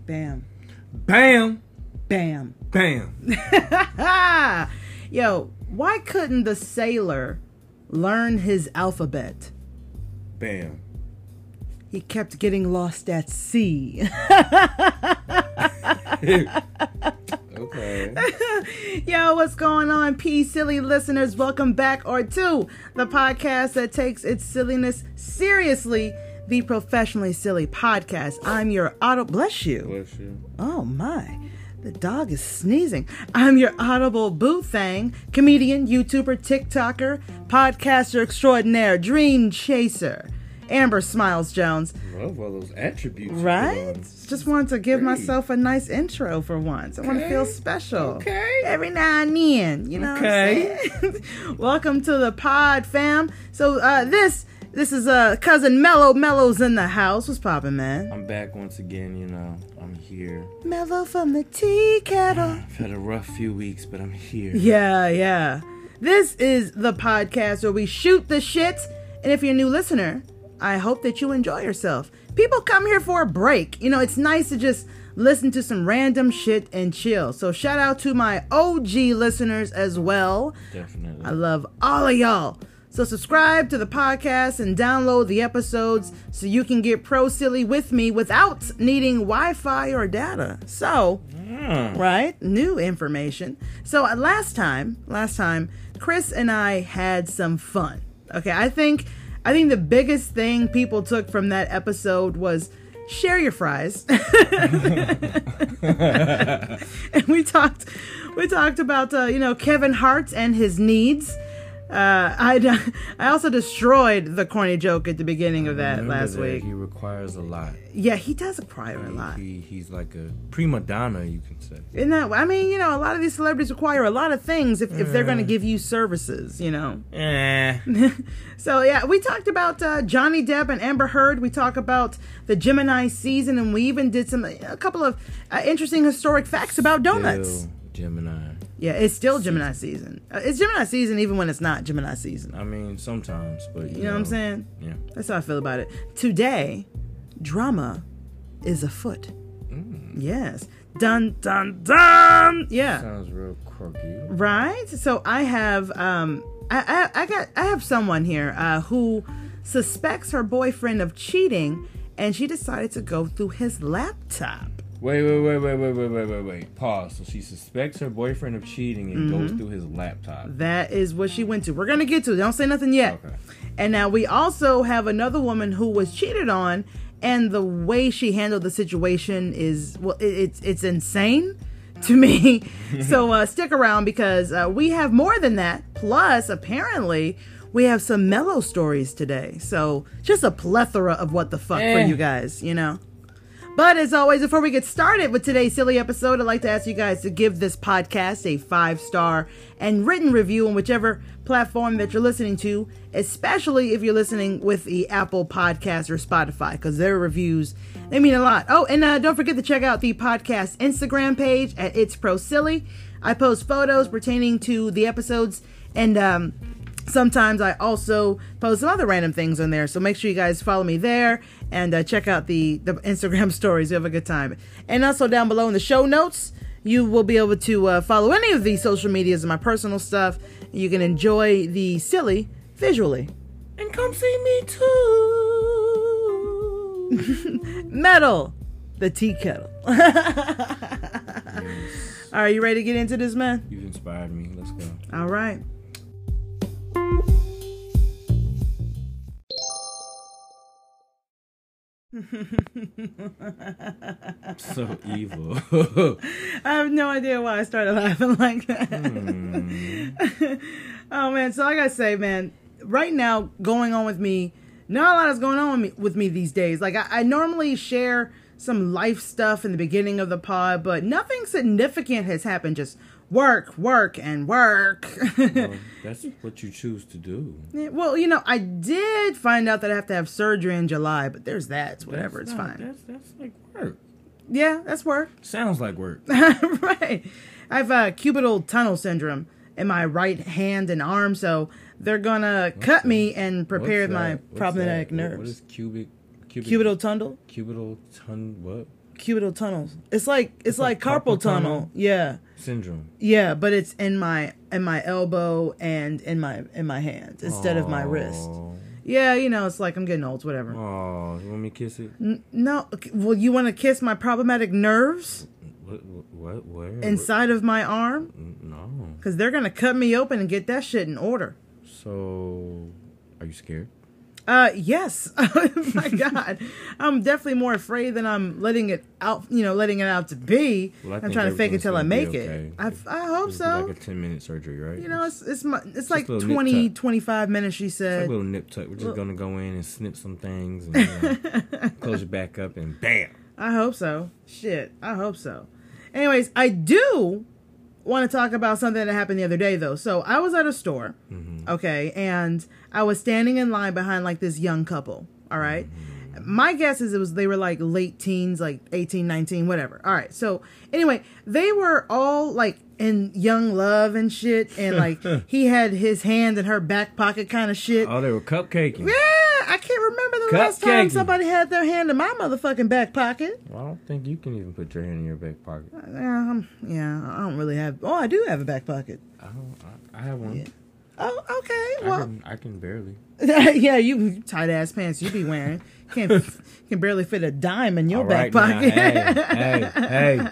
Bam. Bam. Bam. Bam. Yo, why couldn't the sailor learn his alphabet? Bam. He kept getting lost at sea. Okay. Yo, what's going on, P Silly listeners? Welcome back to the podcast that takes its silliness seriously, the Professionally Silly Podcast. I'm your bless you. Bless you. Oh my, the dog is sneezing. I'm your audible boo thang, comedian, YouTuber, TikToker, podcaster extraordinaire, dream chaser, Amber Smiles Jones. Love all those attributes. Right? Just wanted to give myself a nice intro for once. I want to feel special. Okay. Every now and then, you know. Okay. What I'm saying? Welcome to the pod, fam. So this is cousin Mello. Mello's in the house. What's poppin', man? I'm back once again. I'm here. Mello from the tea kettle. I've had a rough few weeks, but I'm here. Yeah. This is the podcast where we shoot the shit. And if you're a new listener, I hope that you enjoy yourself. People come here for a break. It's nice to just listen to some random shit and chill. So shout out to my OG listeners as well. Definitely. I love all of y'all. So subscribe to the podcast and download the episodes so you can get pro silly with me without needing Wi-Fi or data. So, right? New information. So last time, Chris and I had some fun. Okay, I think the biggest thing people took from that episode was share your fries. And we talked about Kevin Hart and his needs. I also destroyed the corny joke at the beginning of that last week. He requires a lot. Yeah, he does require a lot. He's like a prima donna, you can say. Isn't that? I mean, a lot of these celebrities require a lot of things if they're going to give you services. So yeah, we talked about Johnny Depp and Amber Heard. We talked about the Gemini season, and we even did a couple of interesting historic facts about donuts. Still Gemini. Yeah, it's still Gemini season. It's Gemini season even when it's not Gemini season. I mean, sometimes, but you know what I'm saying? Yeah. That's how I feel about it. Today, drama is afoot. Yes. Dun, dun, dun! Yeah. Sounds real quirky. Right? So I have I have someone here who suspects her boyfriend of cheating, and she decided to go through his laptop. Wait. Pause. So she suspects her boyfriend of cheating and goes through his laptop. That is what she went to. We're going to get to it. Don't say nothing yet. Okay. And now we also have another woman who was cheated on, and the way she handled the situation is, well, it's insane to me. So stick around because we have more than that. Plus, apparently, we have some Mellow stories today. So just a plethora of what the fuck for you guys, But as always, before we get started with today's silly episode, I'd like to ask you guys to give this podcast a 5-star and written review on whichever platform that you're listening to, especially if you're listening with the Apple Podcast or Spotify, because their reviews, they mean a lot. Oh, and don't forget to check out the podcast Instagram page at It's Pro Silly. I post photos pertaining to the episodes, and sometimes I also post some other random things on there. So make sure you guys follow me there and check out the Instagram stories. You have a good time. And also down below in the show notes, you will be able to follow any of these social medias and my personal stuff. You can enjoy the silly visually. And come see me too. Metal, the tea kettle. All right, you ready to get into this, man? You've inspired me. Let's go. All right. So evil. I have no idea why I started laughing like that. Oh man, so I gotta say, man, right now going on with me, not a lot is going on with me these days. Like I normally share some life stuff in the beginning of the pod, but nothing significant has happened. Just work, and work. Well, that's what you choose to do. Yeah, well, I did find out that I have to have surgery in July, but there's that. It's whatever. It's fine. That's like work. Yeah, that's work. Sounds like work. Right. I have cubital tunnel syndrome in my right hand and arm, so they're gonna cut me and prepare my problematic nerves. What is cubital Cubital tunnel? Cubital what? cubital tunnels. It's like carpal tunnel. Yeah. Syndrome. Yeah, but it's in my elbow and in my hands instead of my wrist. Yeah, it's like I'm getting old, whatever. Oh, you want me to kiss it? No. Well, you want to kiss my problematic nerves? What? Where? Inside of my arm? No. Because they're going to cut me open and get that shit in order. So, are you scared? Yes. Oh my God. I'm definitely more afraid than I'm letting it out to be. Well, I'm trying to fake it till I make it. Okay. I hope so. Like a 10-minute surgery, right? It's like 20, 25 minutes, she said. It's like a little nip tuck. We're just going to go in and snip some things and close it back up and bam. I hope so. Shit. I hope so. Anyways, I do want to talk about something that happened the other day, though. So I was at a store, okay, and I was standing in line behind like this young couple, all right? My guess is they were like late teens, like 18, 19, whatever. All right, so anyway, they were all like in young love and shit, and like he had his hand in her back pocket kind of shit. Oh, they were cupcaking. Yeah, I can't remember the last time somebody had their hand in my motherfucking back pocket. Well, I don't think you can even put your hand in your back pocket. Yeah, I don't really have. Oh, I do have a back pocket. I have one. Yeah. Oh, okay. Well, I can barely. Yeah, you tight ass pants you be wearing can barely fit a dime in your back pocket. Hey.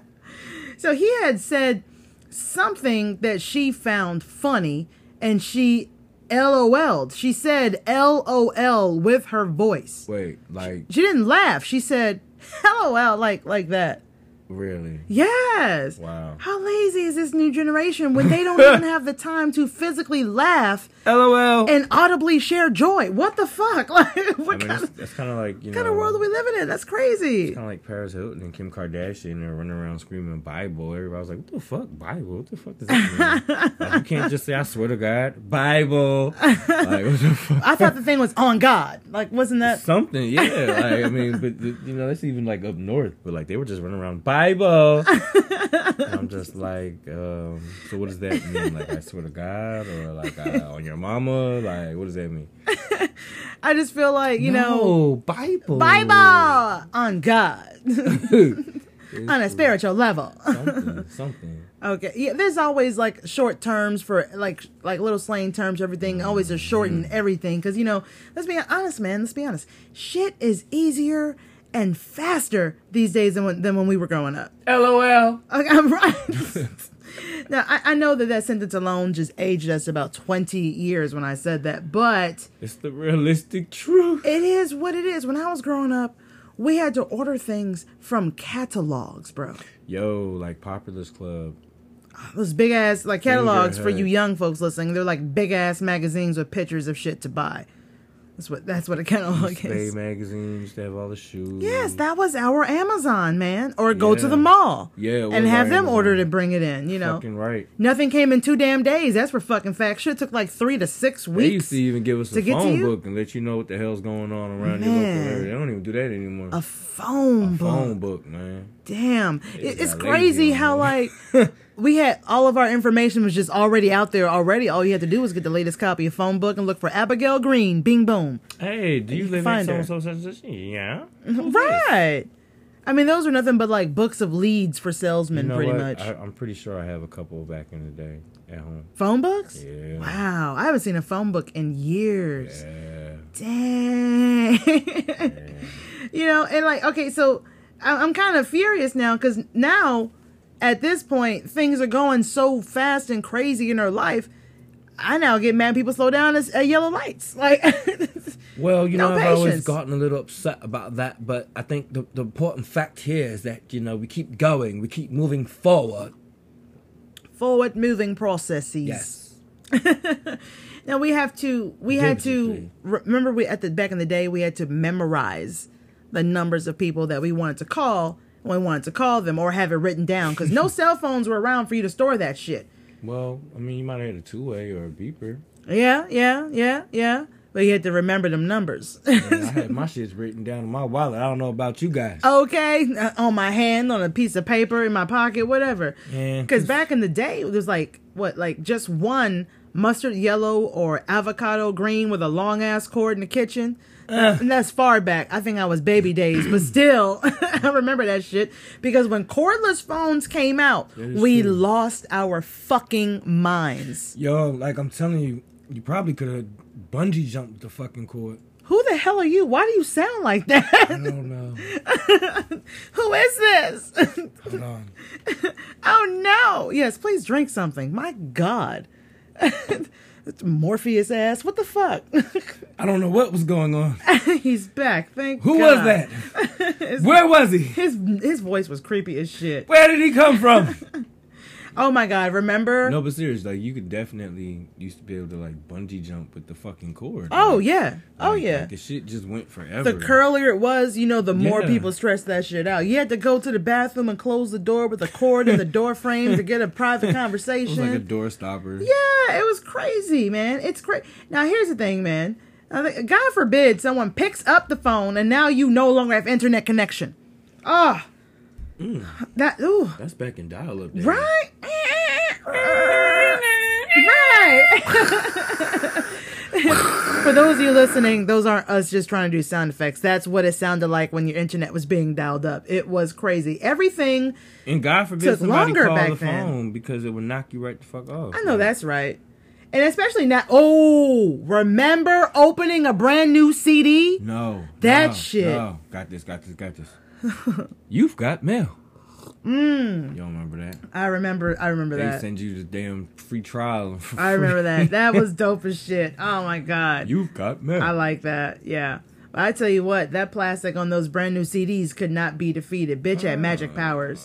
So he had said something that she found funny, and she LOL'd. She said LOL with her voice. Wait, like she didn't laugh. She said LOL like that. Really? Yes. Wow. How lazy is this new generation when they don't even have the time to physically laugh, LOL, and audibly share joy? What the fuck? Like, that's kind of like what kind of world are we living in? That's crazy. It's kind of like Paris Hilton and Kim Kardashian. They're running around screaming Bible. Everybody was like, "What the fuck, Bible? What the fuck does that mean?" Like, you can't just say, "I swear to God, Bible." Like, what the fuck? I thought the thing was on God. Like, wasn't that something? Yeah. Like, I mean, but that's even like up north. But like, they were just running around Bible. And I'm just like, so what does that mean? Like, I swear to God, or like on your mama? Like, what does that mean? I just feel like, Bible on God. On a spiritual level. Something. Okay. Yeah, there's always like short terms for like little slang terms, everything. Always a shorten everything. Because, let's be honest, man. Let's be honest. Shit is easier and faster these days than when we were growing up. LOL. Okay, I'm right. Now, I know that sentence alone just aged us about 20 years when I said that, but it's the realistic truth. It is what it is. When I was growing up, we had to order things from catalogs, bro. Yo, like Popular's Club. Those big ass like catalogs for you young folks listening. They're like big ass magazines with pictures of shit to buy. That's what a catalog is. Bay magazines, they have all the shoes. Yes, that was our Amazon, man. Or go to the mall. Yeah, and have them order it and bring it in, Fucking right. Nothing came in 2 damn days. That's for fucking fact. Shit took like 3 to 6 weeks. They used to even give us a phone book and let you know what the hell's going on around your local area. They don't even do that anymore. A phone book, man. Damn. It's crazy how like we had all of our information was just already out there already. All you had to do was get the latest copy of phone book and look for Abigail Green. Bing boom. Hey, do you live in so? Yeah. Right. I mean, those are nothing but like books of leads for salesmen, pretty much. I'm pretty sure I have a couple back in the day at home. Phone books? Yeah. Wow, I haven't seen a phone book in years. Yeah. Dang. Yeah. And like, okay, so I'm kind of furious now because now at this point things are going so fast and crazy in her life. I now get mad people slow down at yellow lights. Like, well, I've always gotten a little upset about that, but I think the important fact here is that, we keep going, we keep moving forward. Forward moving processes. Yes. Now we had to remember back in the day we had to memorize the numbers of people that we wanted to call when we wanted to call them or have it written down because no cell phones were around for you to store that shit. Well, I mean, you might have had a 2-way or a beeper. Yeah. But you had to remember them numbers. I had my shits written down in my wallet. I don't know about you guys. Okay. On my hand, on a piece of paper, in my pocket, whatever. Yeah. Because back in the day, it was like just one mustard yellow or avocado green with a long ass cord in the kitchen. And that's far back. I think I was baby days, but still, I remember that shit because when cordless phones came out, we lost our fucking minds. Yo, like I'm telling you, you probably could have bungee jumped the fucking cord. Who the hell are you? Why do you sound like that? I don't know. Who is this? Hold on. Oh no! Yes, please drink something. My God. Morpheus ass. What the fuck? I don't know what was going on. He's back. Thank Who God. was that? Where was he? His voice was creepy as shit. Where did he come from? Oh my God! Remember? No, but seriously, like you could definitely used to be able to like bungee jump with the fucking cord. Oh like, yeah. Oh like, yeah. Like, the shit just went forever. The curlier it was, the more Yeah. people stressed that shit out. You had to go to the bathroom and close the door with a cord in the door frame to get a private It conversation. was like a door stopper. Yeah, it was crazy, man. It's crazy. Now, here's the thing, man. God forbid someone picks up the phone and now you no longer have internet connection. Ah. Ooh. That's back in dial-up days. Right? Right. For those of you listening, those aren't us just trying to do sound effects. That's what it sounded like when your internet was being dialed up. It was crazy. Everything. And God forbid took somebody longer call back the then. phone because it would knock you right the fuck off. I know that's right. And especially now. Oh, remember opening a brand new CD? No. That no, shit. No. Got this. You've got mail. You don't remember that? I remember They that. send you the damn free trial. For I remember free. that. That was dope as shit. Oh my God. You've got mail. I like that. Yeah. But I tell you what, that plastic on those brand new CDs could not be defeated. Bitch had magic powers.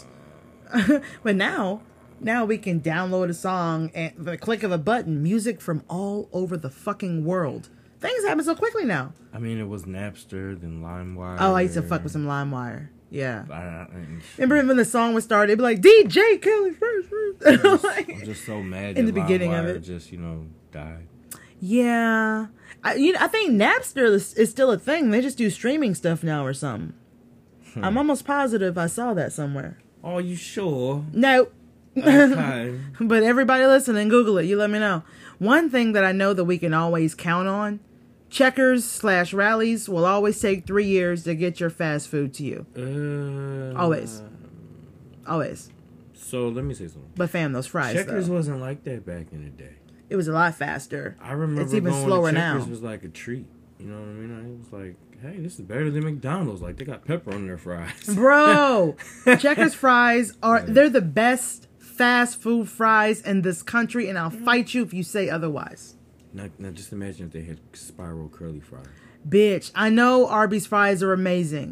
But now we can download a song and with a click of a button, music from all over the fucking world. Things happen so quickly now. I mean, it was Napster, then LimeWire. Oh, I used to fuck with some LimeWire. Yeah. I Remember when the song was started, it'd be like, DJ Kelly first. I'm just so mad In that the beginning of LimeWire it. just, died. Yeah. I think Napster is still a thing. They just do streaming stuff now or something. I'm almost positive I saw that somewhere. Oh, you sure? No. Okay. But everybody listening, Google it. You let me know. One thing that I know that we can always count on, Checkers/Rallies will always take 3 years to get your fast food to you. Always. Always. So let me say something. But fam, those fries, Checkers though. wasn't like that back in the day. It was a lot faster. I remember It's even going slower to Checkers now. was like a treat. You know what I mean? It was like, hey, this is better than McDonald's. Like, they got pepper on their fries. Bro, Checkers fries they're the best fast food fries in this country, and I'll fight you if you say otherwise. Now just imagine if they had spiral curly fries. Bitch, I know Arby's fries are amazing.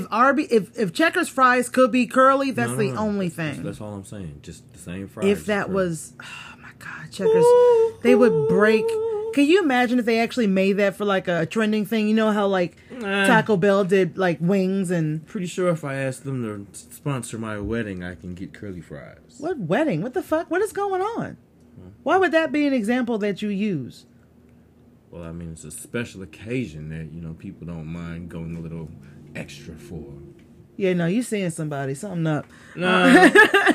If Checkers fries could be curly, that's the only thing. That's all I'm saying. Just the same fries. If that was, oh my God, Checkers, they would break. Can you imagine if they actually made that for like a trending thing? You know how like Taco Bell did like wings and... Pretty sure if I asked them to sponsor my wedding, I can get curly fries. What wedding? What the fuck? What is going on? Why would that be an example that you use? Well, I mean, it's a special occasion that, people don't mind going a little extra for. Yeah, no, you seeing somebody, something up. No.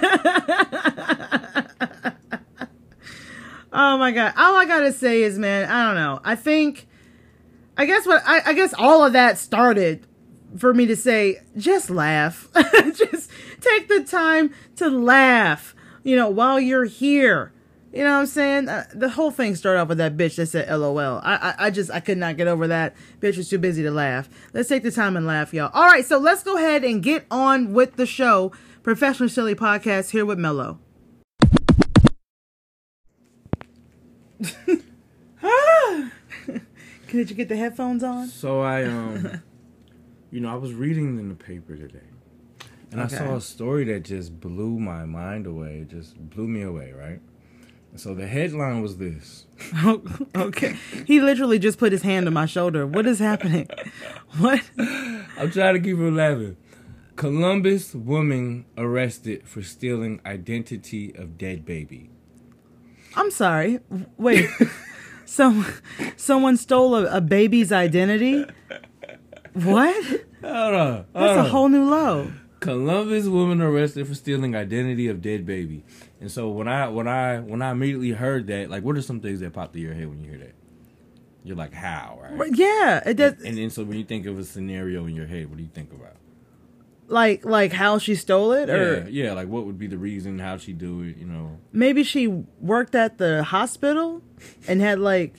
Oh my God. All I gotta say is, man, I don't know. I guess all of that started for me to say, just laugh. Just take the time to laugh, while you're here. You know what I'm saying? The whole thing started off with that bitch that said LOL. I could not get over that. Bitch was too busy to laugh. Let's take the time and laugh, y'all. All right, so let's go ahead and get on with the show. Professional Silly Podcast here with Mello. Did you get the headphones on? So I was reading in the paper today. And Okay. I saw a story that just blew my mind away. It just blew me away, right? And so the headline was this. Okay. He literally just put his hand on my shoulder. What is happening? What? I'm trying to keep it laughing. Columbus woman arrested for stealing identity of dead baby. I'm sorry. Wait. Someone stole a baby's identity? What? Hold on. That's a whole new low. Columbus woman arrested for stealing identity of dead baby. And so when I immediately heard that, like, what are some things that pop through your head when you hear that? You're like, how, right? Yeah, it does. And then so when you think of a scenario in your head, what do you think about? Like how she stole it, or yeah, like what would be the reason? How'd she do it? maybe she worked at the hospital and had like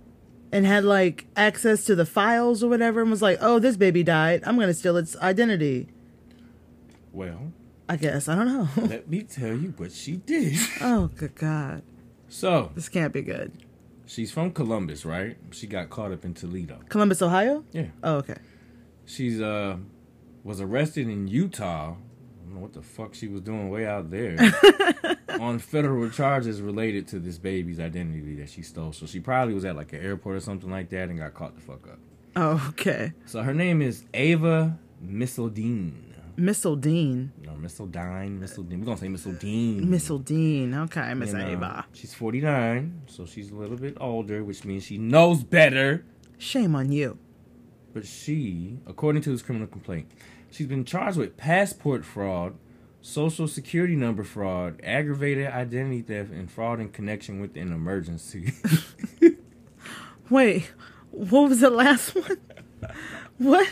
access to the files or whatever, and was like, oh, this baby died, I'm gonna steal its identity. Well, I guess, I don't know. let me tell you what she did. Oh, good God, So this can't be good. she's from Columbus, right? She got caught up in Toledo. Columbus, Ohio. Yeah. Oh, okay. She's was arrested in Utah. I don't know what the fuck she was doing way out there. On federal charges related to this baby's identity that she stole. So she probably was at like an airport or something like that and got caught the fuck up. Oh, okay. So her name is Ava Missildine. Missildine. No, Missildine. We're gonna say Missildine. Missildine. Okay, Miss You know, Ava. She's 49, so she's a little bit older, which means she knows better. Shame on you. But she, according to this criminal complaint, she's been charged with passport fraud, social security number fraud, aggravated identity theft, and fraud in connection with an emergency. Wait, what was the last one? What?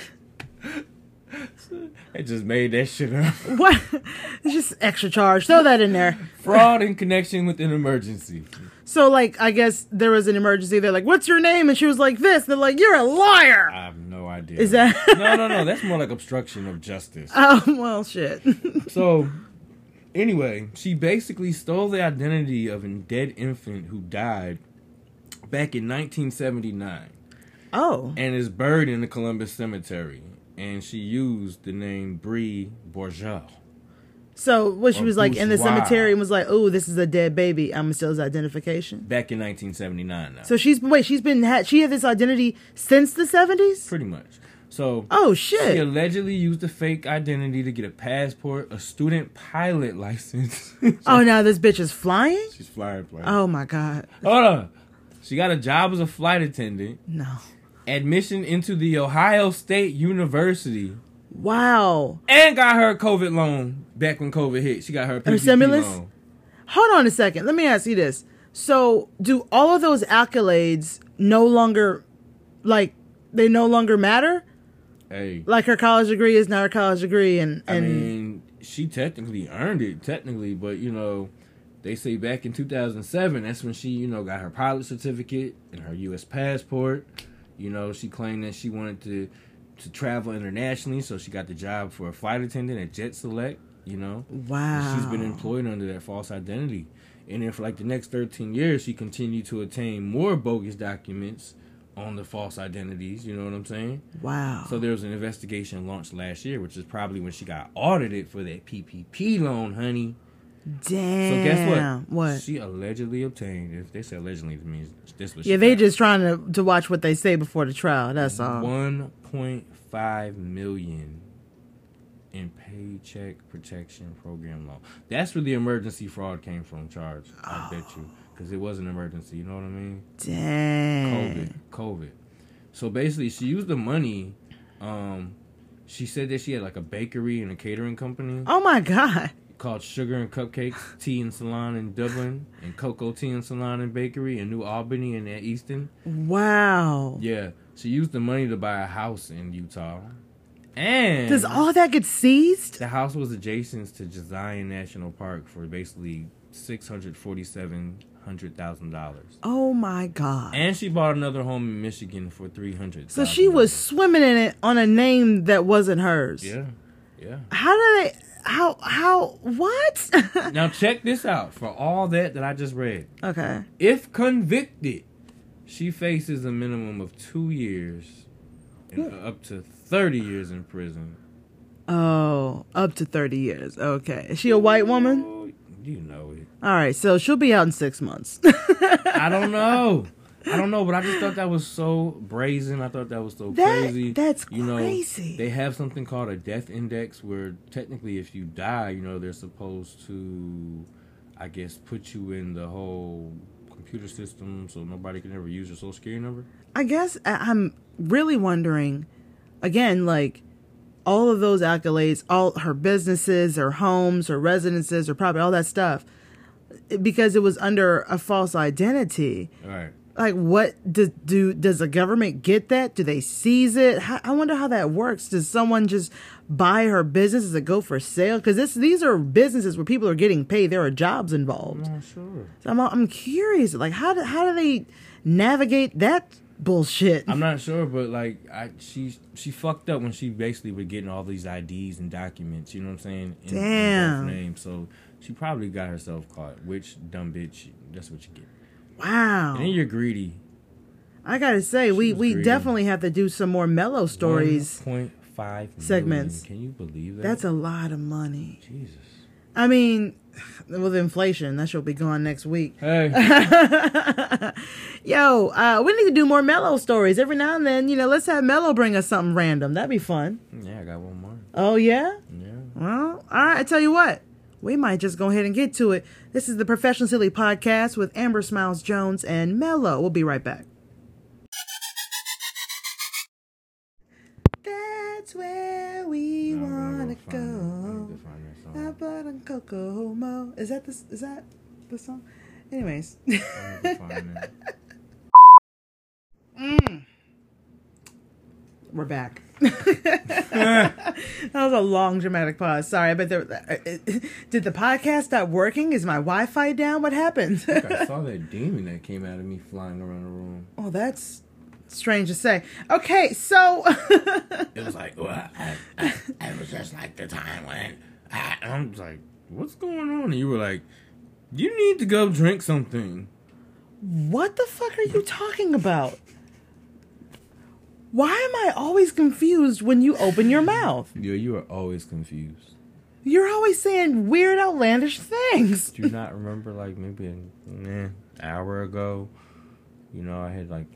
I just made that shit up. What? It's just extra charge. Throw that in there. Fraud in connection with an emergency. So, like, I guess there was an emergency. They're like, what's your name? And she was like this. They're like, you're a liar. I have no idea. Is that? No. That's more like obstruction of justice. Oh, well, shit. So, anyway, she basically stole the identity of a dead infant who died back in 1979. Oh. And is buried in the Columbus Cemetery. And she used the name Bree Bourgeois. So, what, she Or was like in the bourgeois. cemetery and was like, oh, this is a dead baby. I'm going to steal his identification. Back in 1979 now. So she had this identity since the 70s? Pretty much. So, Oh, she shit. allegedly used a fake identity to get a passport, a student pilot license. Oh, now this bitch is flying? She's flying plane. Oh, my God. Hold on. She got a job as a flight attendant. No. Admission into the Ohio State University. Wow. And got her a COVID loan back when COVID hit. She got her PPP stimulus? loan. Hold on a second. Let me ask you this. So, do all of those accolades no longer matter? Hey. Like her college degree is not her college degree, and I mean, she technically earned it, but, they say back in 2007, that's when she, got her pilot certificate and her U.S. passport. She claimed that she wanted to travel internationally, so she got the job for a flight attendant at Jet Select, wow. She's been employed under that false identity. And then for like the next 13 years, she continued to obtain more bogus documents on the false identities, you know what I'm saying? Wow. So there was an investigation launched last year, which is probably when she got audited for that PPP loan, honey. Damn. So guess what? What? She allegedly obtained, if they say allegedly, it means this was Yeah, they just trying to watch what they say before the trial. That's all. $1.5 million in Paycheck Protection Program loan. That's where the emergency fraud came from, charge. I bet you. Because it was an emergency, you know what I mean? Dang. COVID. So basically, she used the money. She said that she had like a bakery and a catering company. Oh, my God. Called Sugar and Cupcakes Tea and Salon in Dublin, and Cocoa Tea and Salon and Bakery in New Albany and at Easton. Wow. Yeah, she used the money to buy a house in Utah. And Does all that get seized? the house was adjacent to Zion National Park for basically $647,000. Oh, my God. And she bought another home in Michigan for $300,000. So she was swimming in it on a name that wasn't hers. Yeah. How did they... How, what? Now check this out. For all that I just read. Okay. If convicted, she faces a minimum of 2 years and up to 30 years in prison. Oh, up to 30 years. Okay. Is she a white woman? Oh, you know it. All right, so she'll be out in 6 months. I don't know, but I just thought that was so brazen. I thought that was so crazy. That's crazy. They have something called a death index where technically if you die, they're supposed to, I guess, put you in the whole computer system so nobody can ever use your social security number. I guess I'm really wondering, again, like, all of those accolades, all her businesses, her homes, her residences, her property, all that stuff, because it was under a false identity. Right. Like, what does the government get that? Do they seize it? I wonder how that works. Does someone just buy her business? Does it go for sale? Because these are businesses where people are getting paid. There are jobs involved. I'm not sure. So I'm curious. Like, how do they navigate that bullshit? I'm not sure, but like she fucked up when she basically was getting all these IDs and documents. You know what I'm saying? Damn. In both names. So she probably got herself caught. Which dumb bitch? That's what you get. Wow. And then you're greedy. I gotta say, we greedy. definitely have to do some more mellow stories 1.5 segments. Can you believe that? That's a lot of money. Jesus. I mean, with inflation, that should be gone next week. Hey. Yo, we need to do more mellow stories every now and then. Let's have Mellow bring us something random. That'd be fun. Yeah, I got one more. Oh yeah? Yeah. Well, all right. I tell you what. We might just go ahead and get to it. This is the Professional Silly Podcast with Amber Smiles Jones and Mellow. We'll be right back. That's where we want to go. I bought a Kokomo. Is that the song? Anyways. We're back. That was a long dramatic pause. Sorry, but did the podcast stop working? Is my Wi-Fi down? What happened? I saw that demon that came out of me flying around the room. Oh, that's strange to say. Okay, so it was like, well, I was just like the time when I was like, what's going on? And you were like, you need to go drink something. What the fuck are you talking about? Why am I always confused when you open your mouth? Yeah, you are always confused. You're always saying weird, outlandish things. Do you not remember, like, maybe an hour ago, I had, like...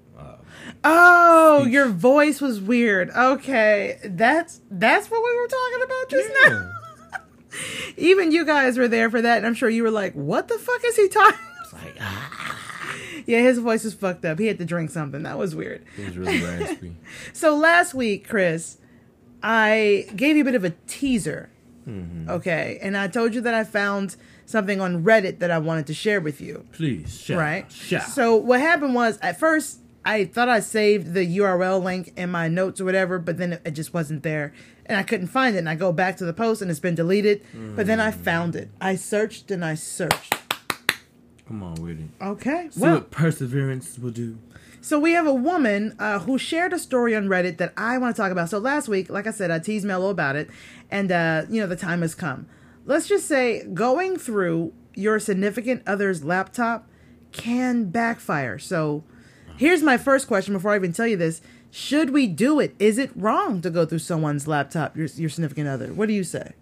oh, your voice was weird. Okay, that's what we were talking about just now? Even you guys were there for that, and I'm sure you were like, what the fuck is he talking? It's like, Yeah, his voice was fucked up. He had to drink something. That was weird. It was really raspy. So last week, Chris, I gave you a bit of a teaser. Mm-hmm. Okay, and I told you that I found something on Reddit that I wanted to share with you. Please, share. Right? Share. So what happened was, at first, I thought I saved the URL link in my notes or whatever, but then it just wasn't there. And I couldn't find it. And I go back to the post and it's been deleted. But then I found it. I searched and I searched. Come on with it. Okay. See what perseverance will do. So we have a woman who shared a story on Reddit that I want to talk about. So last week, like I said, I teased Mello about it. And, the time has come. Let's just say going through your significant other's laptop can backfire. So here's my first question before I even tell you this. Should we do it? Is it wrong to go through someone's laptop, your significant other? What do you say?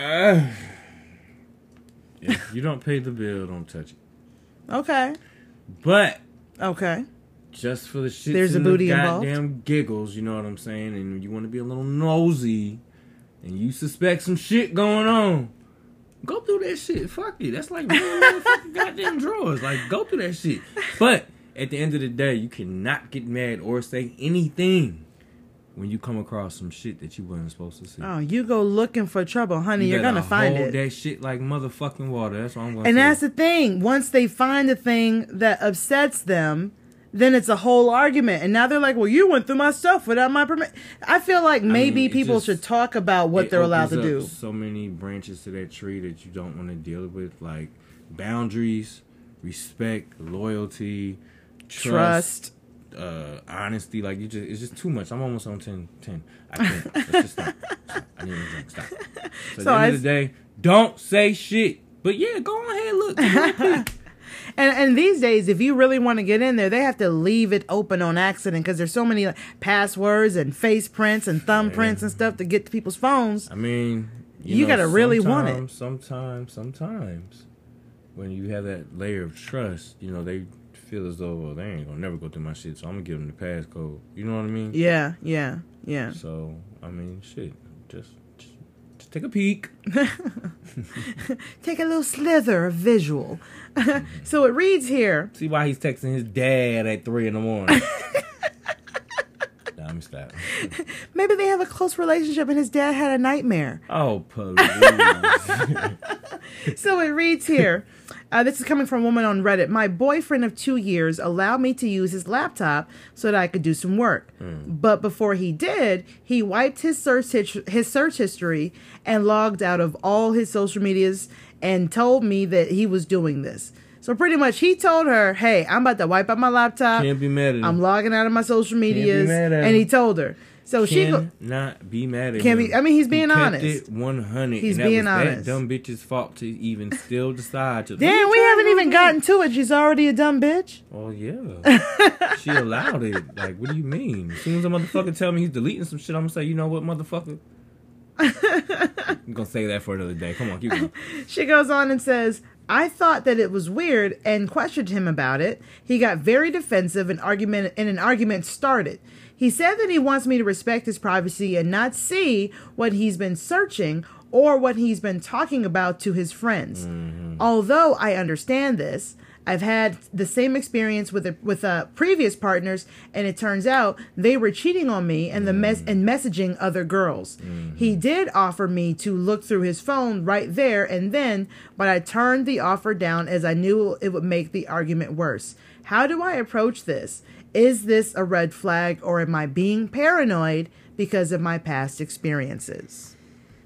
If you don't pay the bill, don't touch it. Okay. But Okay. just for the shits There's and a booty the involved. goddamn giggles, you know what I'm saying? And you want to be a little nosy, and you suspect some shit going on, go through that shit. Fuck it. That's like really fucking goddamn drawers. Like, go through that shit. But at the end of the day, you cannot get mad or say anything when you come across some shit that you wasn't supposed to see. Oh, you go looking for trouble, honey. You're going to find hold it. that shit like motherfucking water. That's what I'm going to say. And that's the thing. Once they find the thing that upsets them, then it's a whole argument. And now they're like, well, you went through my stuff without my permission. I feel like maybe people should talk about what they're allowed to do. So many branches to that tree that you don't want to deal with, like boundaries, respect, loyalty, trust. Honesty, like it's just too much. I'm almost on 10. I can't. Let's just stop. I need a drink. Stop. So at the end of the day, don't say shit. But yeah, go ahead, look. And these days, if you really want to get in there, they have to leave it open on accident because there's so many passwords and face prints and thumbprints and stuff to get to people's phones. I mean, you gotta really want it. Sometimes, when you have that layer of trust, they feel as though, well, they ain't gonna never go through my shit, so I'm gonna give them the passcode. You know what I mean? Yeah. So, I mean, shit. Just take a peek. Take a little slither of visual. So it reads here. See why he's texting his dad at 3 a.m. Nah, Nah, I'm stop. Maybe they have a close relationship and his dad had a nightmare. Oh, please. So it reads here. This is coming from a woman on Reddit. My boyfriend of 2 years allowed me to use his laptop so that I could do some work. But before he did, he wiped his search history and logged out of all his social medias and told me that he was doing this. So pretty much he told her, hey, I'm about to wipe out my laptop. Can't be mad at him. I'm logging out of my social medias. And he told her. So she not be mad at can't him. Be, I mean, he's being he honest. Kept it 100. He's and being that was honest. That dumb bitch's fault to even still decide to. Damn, we haven't even gotten to it. She's already a dumb bitch. Oh yeah, she allowed it. Like, what do you mean? As soon as a motherfucker tell me he's deleting some shit, I'm gonna say, you know what, motherfucker. I'm gonna say that for another day. Come on, keep going. She goes on and says, I thought that it was weird and questioned him about it. He got very defensive and an argument started. He said that he wants me to respect his privacy and not see what he's been searching or what he's been talking about to his friends. Although I understand this, I've had the same experience with previous partners, and it turns out they were cheating on me and messaging other girls. He did offer me to look through his phone right there and then, but I turned the offer down as I knew it would make the argument worse. How do I approach this? Is this a red flag, or am I being paranoid because of my past experiences?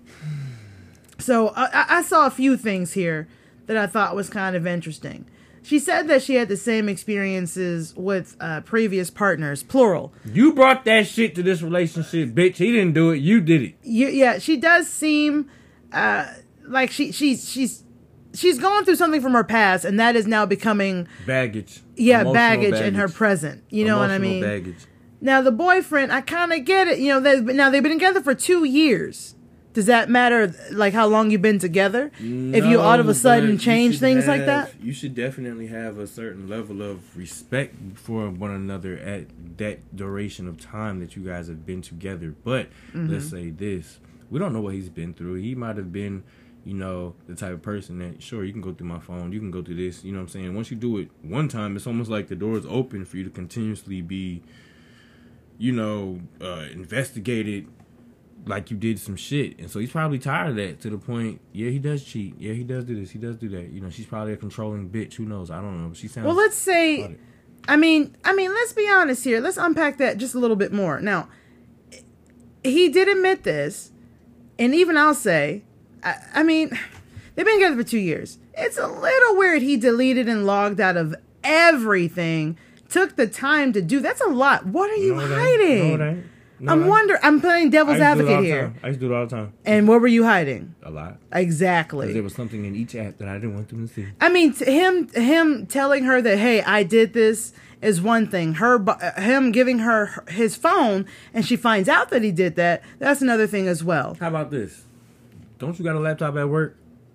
So I saw a few things here that I thought was kind of interesting. She said that she had the same experiences with previous partners, plural. You brought that shit to this relationship, bitch. He didn't do it. You did it. Yeah, she does seem like she's going through something from her past, and that is now becoming baggage. Yeah, baggage in her present. You know what I mean? Baggage. Now the boyfriend, I kind of get it. You know, now they've been together for 2 years. Does that matter, like, how long you've been together? No, if you all of a sudden change things like that? You should definitely have a certain level of respect for one another at that duration of time that you guys have been together. But let's say this. We don't know what he's been through. He might have been, you know, the type of person that, sure, you can go through my phone. You can go through this. You know what I'm saying? Once you do it one time, it's almost like the door is open for you to continuously be, you know, investigated like you did some shit. And so he's probably tired of that, to the point, yeah, he does cheat. Yeah, he does do this. He does do that. You know, she's probably a controlling bitch. Who knows? I don't know. But she sounds... Well, let's say... I mean, let's be honest here. Let's unpack that just a little bit more. Now, he did admit this, and even I'll say, I mean, they've been together for 2 years. It's a little weird he deleted and logged out of everything, took the time to do... That's a lot. What are you hiding? No, it ain't. No, I'm playing devil's advocate here. I used to do it all the time. And what were you hiding? A lot. Exactly. Because there was something in each app that I didn't want them to see. I mean, him telling her that, hey, I did this is one thing. Him giving her his phone and she finds out that he did that, that's another thing as well. How about this? Don't you got a laptop at work?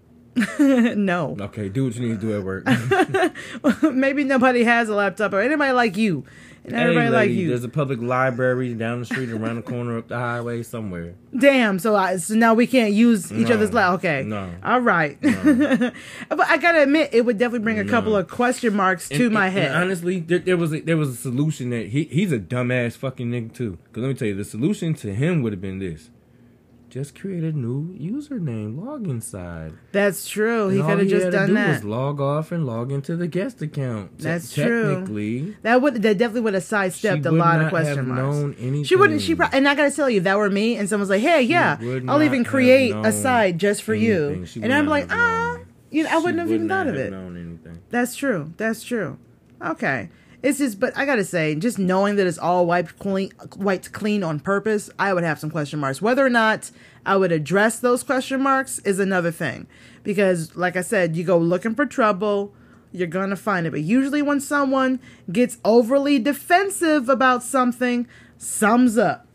No. Okay, do what you need to do at work. Maybe nobody has a laptop or anybody like you. And everybody like you. There's a public library down the street, around the corner, up the highway, somewhere. Damn, so now we can't use each other's laptop. Okay. No. All right. No. But I gotta admit, it would definitely bring a couple of question marks to my head. And honestly, there was a solution that he's a dumbass fucking nigga too. Because let me tell you, the solution to him would have been this. Just create a new username, log inside. That's true. He could have just done that. Was log off and log into the guest account. That's true. Technically, that definitely would have sidestepped a lot of question marks. Known anything. She wouldn't. And I gotta tell you, if that were me, and someone's like, "Hey, yeah, I'll even create a site just for you," and I'm like, I wouldn't have even thought of it. Known anything. That's true. That's true. Okay. It's just, but I gotta say, just knowing that it's all wiped clean on purpose, I would have some question marks. Whether or not I would address those question marks is another thing. Because, like I said, you go looking for trouble, you're gonna find it. But usually when someone gets overly defensive about something, sums up.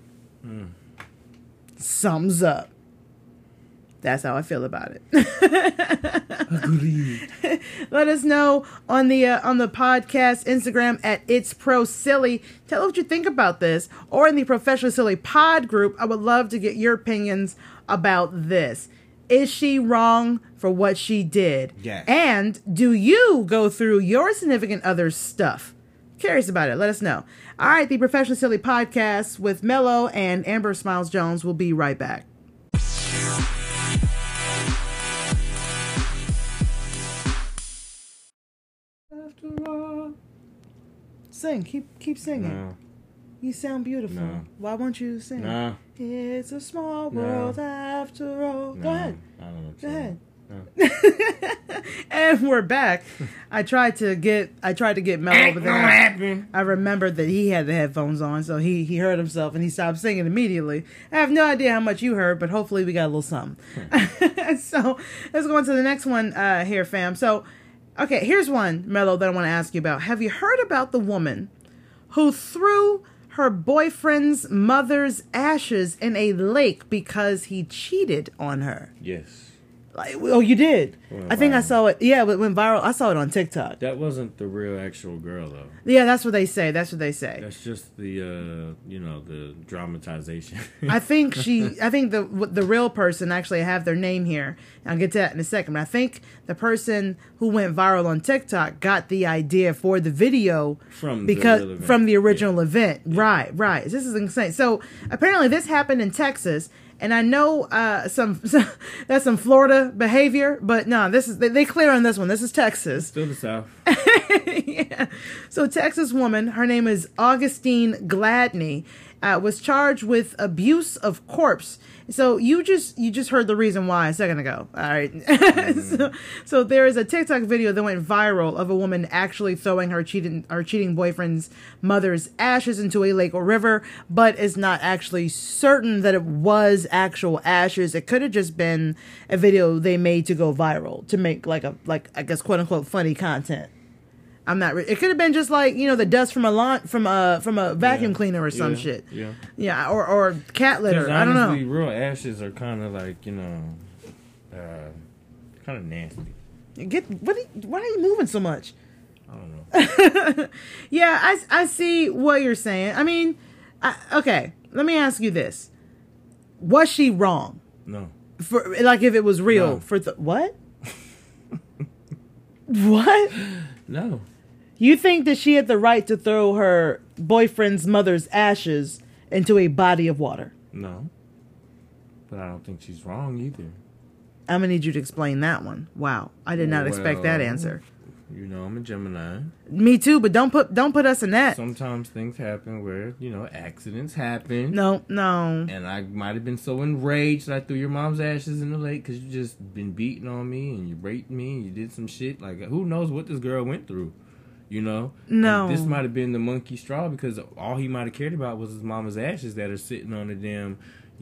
Sums up. That's how I feel about it. Let us know on the podcast Instagram at It's Pro Silly. Tell us what you think about this, or in the Professionally Silly Pod group. I would love to get your opinions about this. Is she wrong for what she did? Yes. And do you go through your significant other's stuff? curious about it. Let us know. All right, the Professionally Silly Podcast with Mello and Amber Smiles Jones will be right back. Sing. Keep singing. No. You sound beautiful. No. Why won't you sing? No. It's a small world after all. No. Go ahead. I don't know. Go ahead. No. And we're back. I tried to get Mel over there. I remembered that he had the headphones on, so he heard himself and he stopped singing immediately. I have no idea how much you heard, but hopefully we got a little something. So let's go on to the next one here, fam. So, okay, here's one, Mello, that I want to ask you about. Have you heard about the woman who threw her boyfriend's mother's ashes in a lake because he cheated on her? Yes. Like, oh, you did? Went I think I viral. saw it. Yeah, it went viral. I saw it on TikTok. That wasn't the real actual girl, though. Yeah, that's what they say. That's what they say. That's just the, the dramatization. I think the real person, actually, I have their name here. I'll get to that in a second. But I think the person who went viral on TikTok got the idea for the video From the real event. from the original event. Right. This is insane. So apparently this happened in Texas. And I know that's some Florida behavior, but no, this is they clear on this one. This is Texas. Still the South. Yeah. So Texas woman, her name is Augustine Gladney, was charged with abuse of corpse. So you just heard the reason why a second ago. All right. So there is a TikTok video that went viral of a woman actually throwing her cheating boyfriend's mother's ashes into a lake or river, but is not actually certain that it was actual ashes. It could have just been a video they made to go viral to make like I guess quote unquote funny content. I'm not. It could have been just like the dust from a vacuum cleaner or some shit. Yeah. Or cat litter. I don't know. Real ashes are kind of like kind of nasty. Why are you moving so much? I don't know. Yeah, I see what you're saying. I mean, okay. Let me ask you this: was she wrong? No. For like if it was real No. for what? What? No. You think that she had the right to throw her boyfriend's mother's ashes into a body of water? No. But I don't think she's wrong either. I'm gonna need you to explain that one. Wow, I did not expect that answer. I'm a Gemini. Me too, but don't put us in that. Sometimes things happen where, accidents happen. No. And I might have been so enraged that I threw your mom's ashes in the lake because you just been beating on me and you raped me and you did some shit. Like, who knows what this girl went through, No. And this might have been the monkey straw because all he might have cared about was his mama's ashes that are sitting on the damn,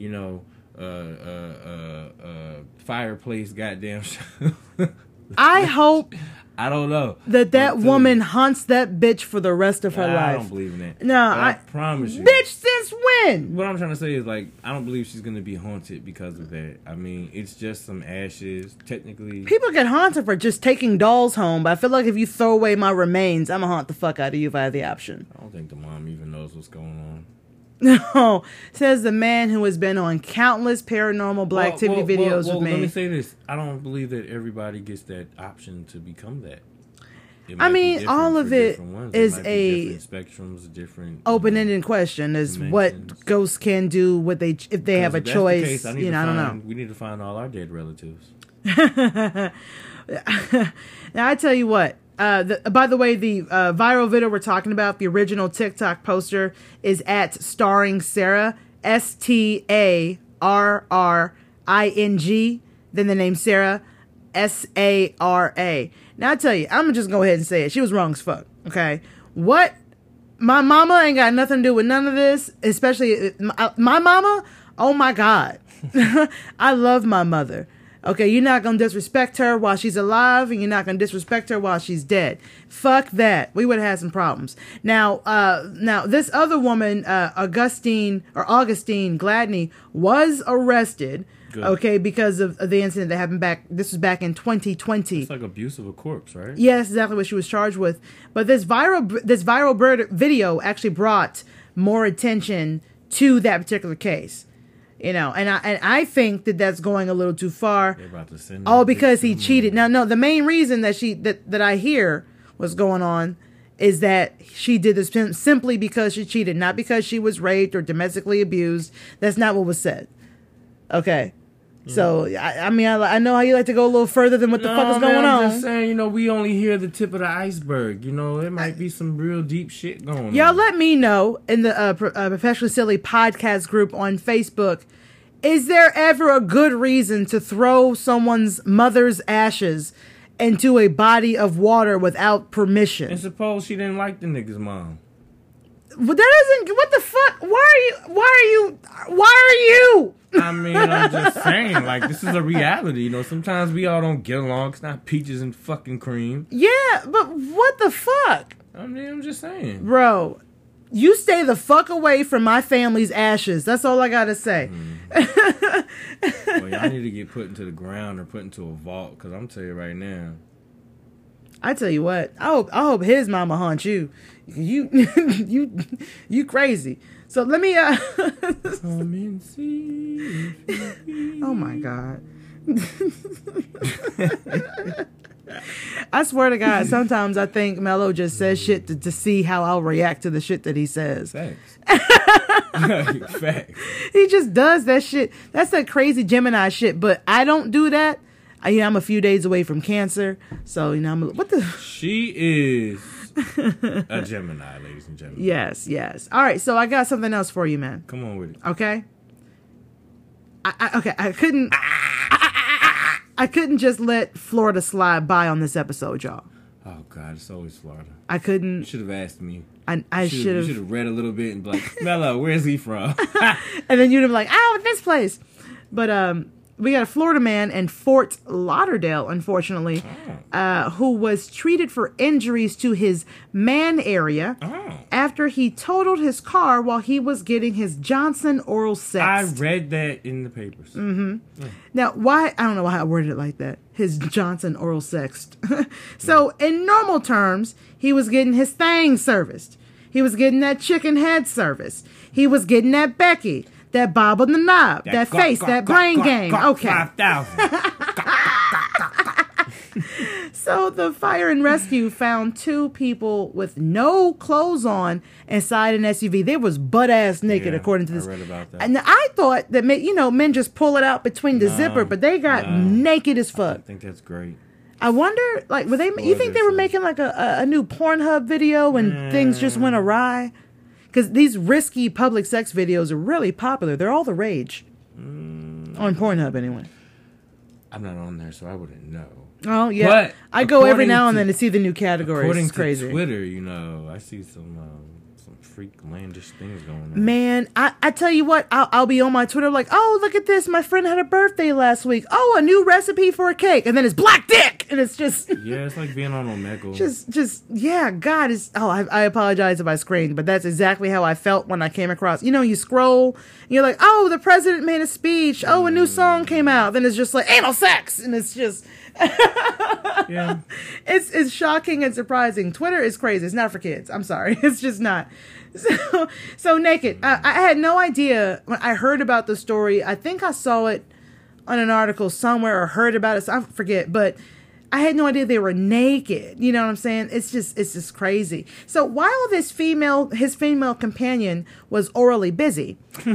fireplace goddamn I hope I don't know that woman haunts that bitch for the rest of her life. I don't believe in that. No, But I promise you. Bitch, since when? What I'm trying to say is, like, I don't believe she's gonna be haunted because of that. I mean, it's just some ashes. Technically, People get haunted for just taking dolls home, but I feel like if you throw away my remains, I'm gonna haunt the fuck out of you if I have the option. I don't think the mom even knows what's going on. No, says the man who has been on countless paranormal black activity videos with me. Let me say this: I don't believe that everybody gets that option to become that. It I might be mean, different all for of it different ones. is might be a different spectrums, different open-ended question is what dimensions. ghosts can do, what if they have a If that's the choice. case, I I don't know. We need to find all our dead relatives. Now I tell you what. By the way, the viral video we're talking about, the original TikTok poster, is at Starring Sarah, StarRring, then the name Sarah, SARA. Now I tell you, I'm gonna just go ahead and say it. She was wrong as fuck. Okay, what? My mama ain't got nothing to do with none of this. Especially my mama. Oh my God, I love my mother. Okay, you're not going to disrespect her while she's alive, and you're not going to disrespect her while she's dead. Fuck that. We would have had some problems. Now this other woman, Augustine Gladney, was arrested. Good. Okay, because of the incident that happened this was back in 2020. It's like abuse of a corpse, right? Yeah, that's exactly what she was charged with. But this viral video actually brought more attention to that particular case. And I think that that's going a little too far. They're about to send all because he cheated. Now, no, the main reason that I hear what's going on is that she did this simply because she cheated, not because she was raped or domestically abused. That's not what was said. Okay. So, I mean, I know how you like to go a little further than what the fuck is going on. I'm just saying, we only hear the tip of the iceberg. There might be some real deep shit going on. Y'all let me know in the Professionally Silly podcast group on Facebook, is there ever a good reason to throw someone's mother's ashes into a body of water without permission? And suppose she didn't like the nigga's mom. Well, that isn't, what the fuck? Why are you? I mean, I'm just saying, this is a reality. Sometimes we all don't get along. It's not peaches and fucking cream. Yeah, but what the fuck? I mean, I'm just saying. Bro, you stay the fuck away from my family's ashes. That's all I gotta say. Well, y'all need to get put into the ground or put into a vault, because I'm telling you right now. I tell you what, I hope his mama haunt you. You crazy. So let me Come and see. Oh my God. I swear to God, sometimes I think Mello just says shit to see how I'll react to the shit that he says. Facts. Facts. He just does that shit. That's that crazy Gemini shit, but I don't do that. I'm a few days away from cancer, so what the? She is a Gemini, ladies and gentlemen. Yes. All right, so I got something else for you, man. Come on with it. Okay. I couldn't just let Florida slide by on this episode, y'all. Oh God, it's always Florida. I couldn't. You should have asked me. I should have. You should have read a little bit and be like, Mello, where's he from? And then you'd have been like, this place. But we got a Florida man in Fort Lauderdale, unfortunately, who was treated for injuries to his man area after he totaled his car while he was getting his Johnson oral sex. I read that in the papers. Mm-hmm. Yeah. Now, why? I don't know why I worded it like that. His Johnson oral sexed. So, in normal terms, he was getting his thing serviced. He was getting that chicken head service. He was getting that Becky. That bob on the knob, that face, that brain game. Okay. 5,000. So the fire and rescue found two people with no clothes on inside an SUV. They was butt ass naked, according to this. I read about that. And I thought that men just pull it out between the zipper, but they got naked as fuck. I think that's great. I wonder, were they? You think they were making a new Pornhub video when things just went awry? Because these risky public sex videos are really popular. They're all the rage. On Pornhub, anyway. I'm not on there, so I wouldn't know. Oh, yeah. But I go every now and then to see the new categories. According it's crazy. to Twitter, I see some freaklandish things going on. Man, I tell you what, I'll be on my Twitter like, oh, look at this. My friend had a birthday last week. Oh, a new recipe for a cake. And then it's black dick. And it's just... Yeah, it's like being on Omegle. Yeah, God. I apologize if I screamed, but that's exactly how I felt when I came across... You scroll, and you're like, oh, the president made a speech. Oh, a new song came out. Then it's just like, anal sex. And it's just... Yeah. It's shocking and surprising. Twitter is crazy. It's not for kids. I'm sorry. It's just not. So naked. I had no idea when I heard about the story. I think I saw it on an article somewhere or heard about it. So I forget, but I had no idea they were naked. You know what I'm saying? It's just crazy. So while his female companion was orally busy, they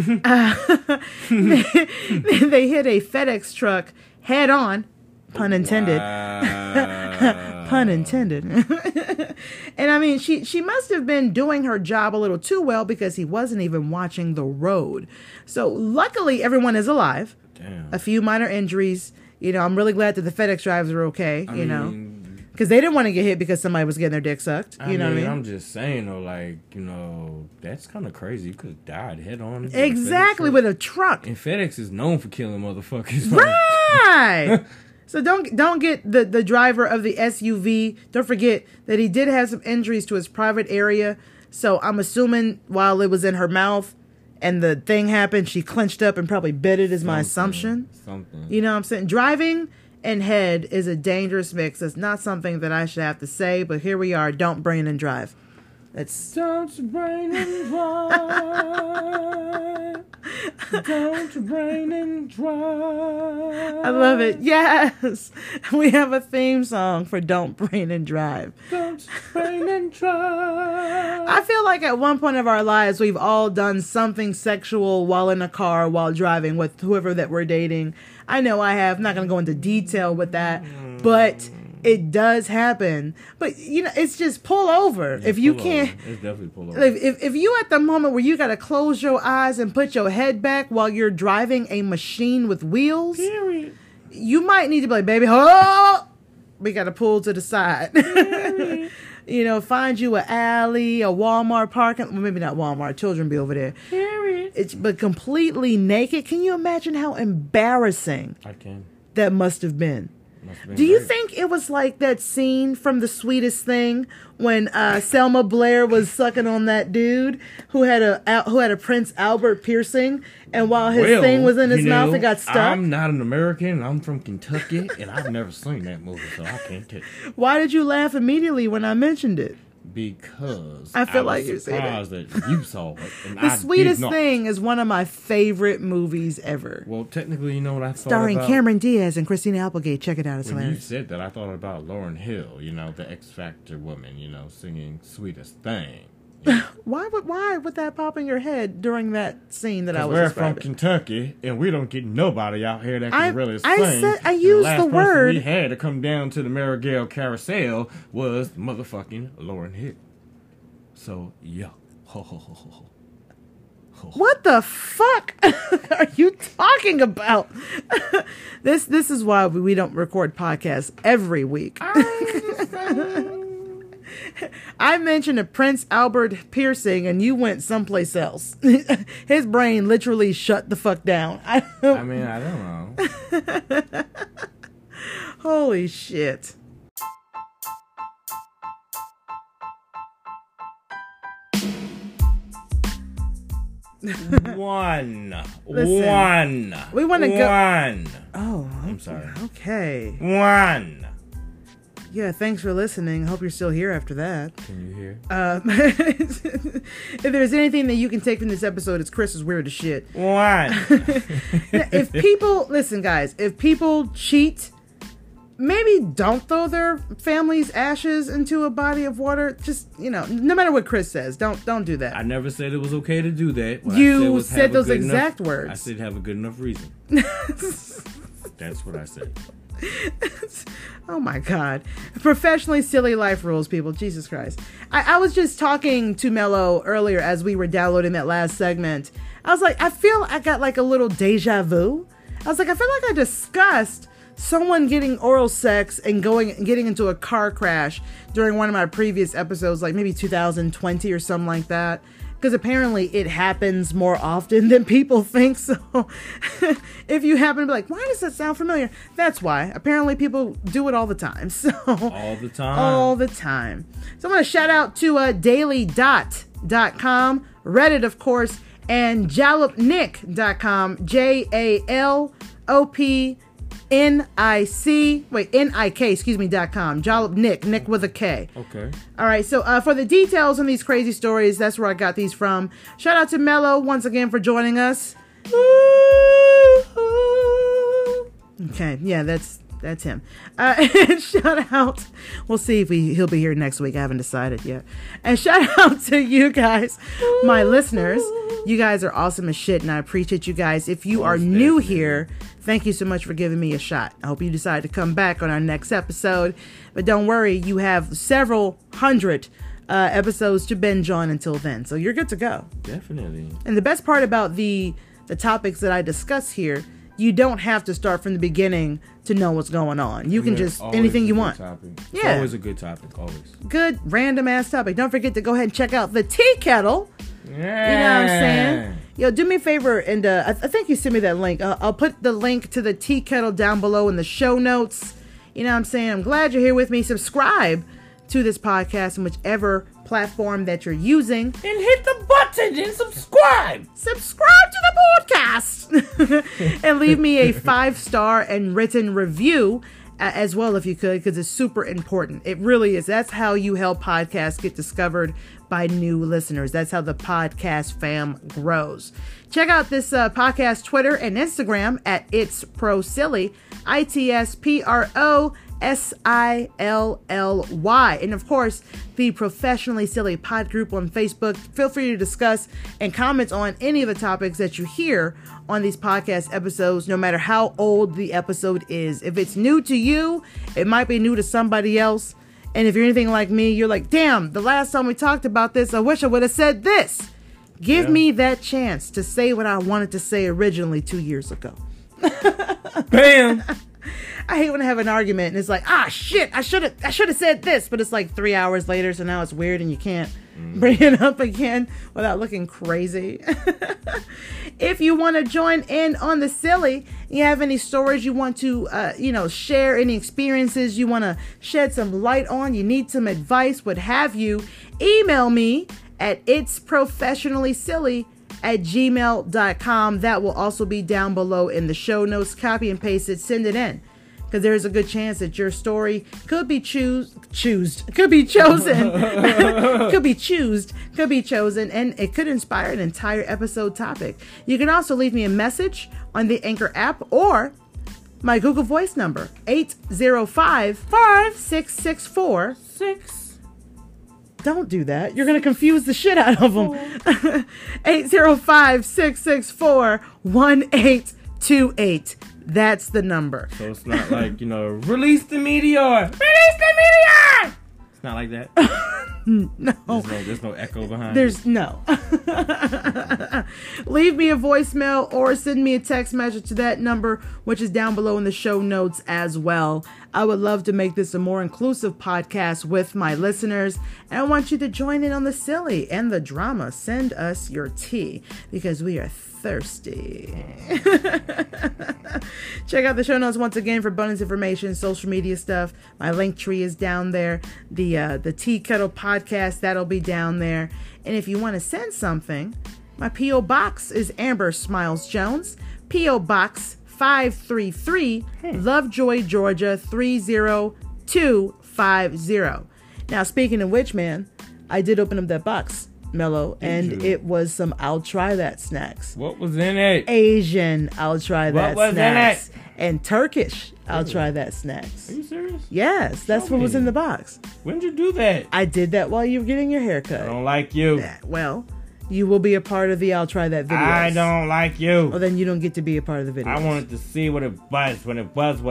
hit a FedEx truck head on. Pun intended. Wow. Pun intended. And I mean, she must have been doing her job a little too well because he wasn't even watching the road. So luckily, everyone is alive. Damn. A few minor injuries. I'm really glad that the FedEx drivers are okay. Because they didn't want to get hit because somebody was getting their dick sucked. You know what I mean? I'm just saying, though, that's kind of crazy. You could have died head on. Exactly, with a truck. And FedEx is known for killing motherfuckers. Right! So don't get the driver of the SUV. Don't forget that he did have some injuries to his private area. So I'm assuming while it was in her mouth and the thing happened, she clenched up and probably bit it is my assumption. Something. You know what I'm saying? Driving and head is a dangerous mix. It's not something that I should have to say, but here we are. Don't brain and drive. Don't brain and drive. Don't rain and drive. I love it. Yes. We have a theme song for Don't Rain and Drive. Don't rain and drive. I feel like at one point of our lives, we've all done something sexual while in a car, while driving with whoever that we're dating. I know I have. I'm not going to go into detail with that, but it does happen. But, you know, it's just pull over. Yeah, if you pull can't, over. It's definitely pull over. if you at the moment where you got to close your eyes and put your head back while you're driving a machine with wheels, Period. you might need to be like, baby, oh, we got to pull to the side. You know, find you an alley, a Walmart parking, well, maybe not Walmart, children be over there. Period. But completely naked. Can you imagine how embarrassing I can. that must have been? Do you think it was like that scene from The Sweetest Thing when Selma Blair was sucking on that dude who had a Prince Albert piercing, and while his thing was in his mouth, it got stuck? I'm not an American. I'm from Kentucky, and I've never seen that movie, so I can't tell you. Why did you laugh immediately when I mentioned it? Because I feel was like you're saying surprised that you saw it, and The I Sweetest did not. Thing is one of my favorite movies ever. Well, technically, you know what I thought Starring about? Cameron Diaz and Christina Applegate. Check it out. It's When you hilarious. said that, I thought about Lauryn Hill, you know, the X Factor woman, you know, singing "Sweetest Thing." Why would that pop in your head during that scene that I was We're from describing? Kentucky, and we don't get nobody out here that can really sing. I And used last the person word. we had to come down to the Marighale Carousel was motherfucking Lauryn Hill. So yeah, ho ho ho ho ho. What the fuck are you talking about? This is why we don't record podcasts every week. I mentioned a Prince Albert piercing and you went someplace else. His brain literally shut the fuck down. I mean, I don't know. Holy shit. One. We wanna go- One. Oh, I'm sorry. okay. One. Yeah, thanks for listening. Hope you're still here after that. Can you hear? If there's anything that you can take from this episode, it's Chris is weird as shit. One. If people, listen guys, if people cheat, maybe don't throw their family's ashes into a body of water. Just, you know, no matter what Chris says, don't do that. I never said it was okay to do that. What I You was said have a those good exact enough- words. I said have a good enough reason. That's what I said. Oh my God. Professionally silly life rules, people. Jesus Christ. I was just talking to Mello earlier as we were downloading that last segment. I was like, I feel I got like a little deja vu. I was like, I feel like I discussed someone getting oral sex and getting into a car crash during one of my previous episodes, like maybe 2020 or something like that. Because apparently it happens more often than people think. So if you happen to be like, why does that sound familiar? That's why. Apparently people do it all the time. So All the time. all the time. So I'm going to shout out to dailydot.com, Reddit, of course, and jalopnik.com, .com, Jalopnik, Nick with a K. Okay. All right, so for the details on these crazy stories, that's where I got these from. Shout out to Mello once again for joining us. Okay, yeah, that's him. And shout out. We'll see if he'll be here next week. I haven't decided yet. And shout out to you guys, my listeners. You guys are awesome as shit, and I appreciate you guys. If you are new here, thank you so much for giving me a shot. I hope you decide to come back on our next episode. But don't worry, you have several hundred episodes to binge on until then. So you're good to go. Definitely. And the best part about the topics that I discuss here, you don't have to start from the beginning to know what's going on. You can just, Always anything a you good want. Topic. Yeah. It's always a good topic, always. Good, random ass topic. Don't forget to go ahead and check out the Tea Kettle. Yeah. You know what I'm saying? Yo, do me a favor, and I think you sent me that link. I'll put the link to the Tea Kettle down below in the show notes. You know what I'm saying? I'm glad you're here with me. Subscribe to this podcast in whichever platform that you're using. And hit the button and subscribe. Subscribe to the podcast. And leave me a 5-star and written review as well if you could, because it's super important. It really is. That's how you help podcasts get discovered by new listeners. That's how the podcast fam grows. Check out this podcast Twitter and Instagram at It's Pro Silly, ITSPROSILLY. And of course, the Professionally Silly Pod group on Facebook. Feel free to discuss and comment on any of the topics that you hear on these podcast episodes, no matter how old the episode is. If it's new to you, it might be new to somebody else. And if you're anything like me, you're like, damn, the last time we talked about this, I wish I would have said this. Give me that chance to say what I wanted to say originally 2 years ago. Bam! I hate when I have an argument and it's like, shit, I should have said this, but it's like 3 hours later, so now it's weird and you can't bring it up again without looking crazy. If you want to join in on the silly, you have any stories you want to, share, any experiences you want to shed some light on, you need some advice, what have you, email me at itsprofessionallysilly@gmail.com. That will also be down below in the show notes. Copy and paste it, send it in. Because there's a good chance that your story could be chosen, and it could inspire an entire episode topic. You can also leave me a message on the Anchor app or my Google Voice number, 805-5664-6. Don't do that. You're going to confuse the shit out of them. 805-664-1828. That's the number. So it's not like, release the meteor! Release the meteor! It's not like that? No. There's no echo behind There's no. Leave me a voicemail or send me a text message to that number, which is down below in the show notes as well. I would love to make this a more inclusive podcast with my listeners, and I want you to join in on the silly and the drama. Send us your tea because we are thirsty. Check out the show notes once again for bonus information, social media stuff. My link tree is down there. The Tea Kettle podcast, that'll be down there. And if you want to send something, my P.O. Box is Amber Smiles Jones, P.O. Box 533, Lovejoy, Georgia 30250. Now, speaking of which, man, I did open up that box, Mellow, and it was some I'll Try That snacks. What was in it? Asian I'll Try That What was snacks. in it? And Turkish I'll Try That snacks. Are you serious? Yes, that's what was in the box. When did you do that? I did that while you were getting your haircut. I don't like you. Yeah, well, you will be a part of the I'll Try That videos. I don't like you. Well, then you don't get to be a part of the video. I wanted to see what it was, what it was.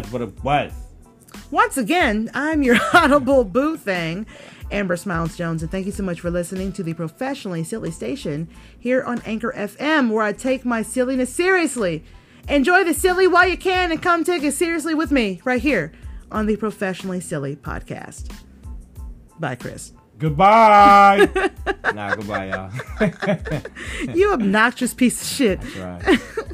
Once again, I'm your audible boo thing, Amber Smiles Jones, and thank you so much for listening to the Professionally Silly Station here on Anchor FM, where I take my silliness seriously. Enjoy the silly while you can and come take it seriously with me right here on the Professionally Silly podcast. Bye, Chris. Goodbye. Goodbye, y'all. You obnoxious piece of shit. That's right.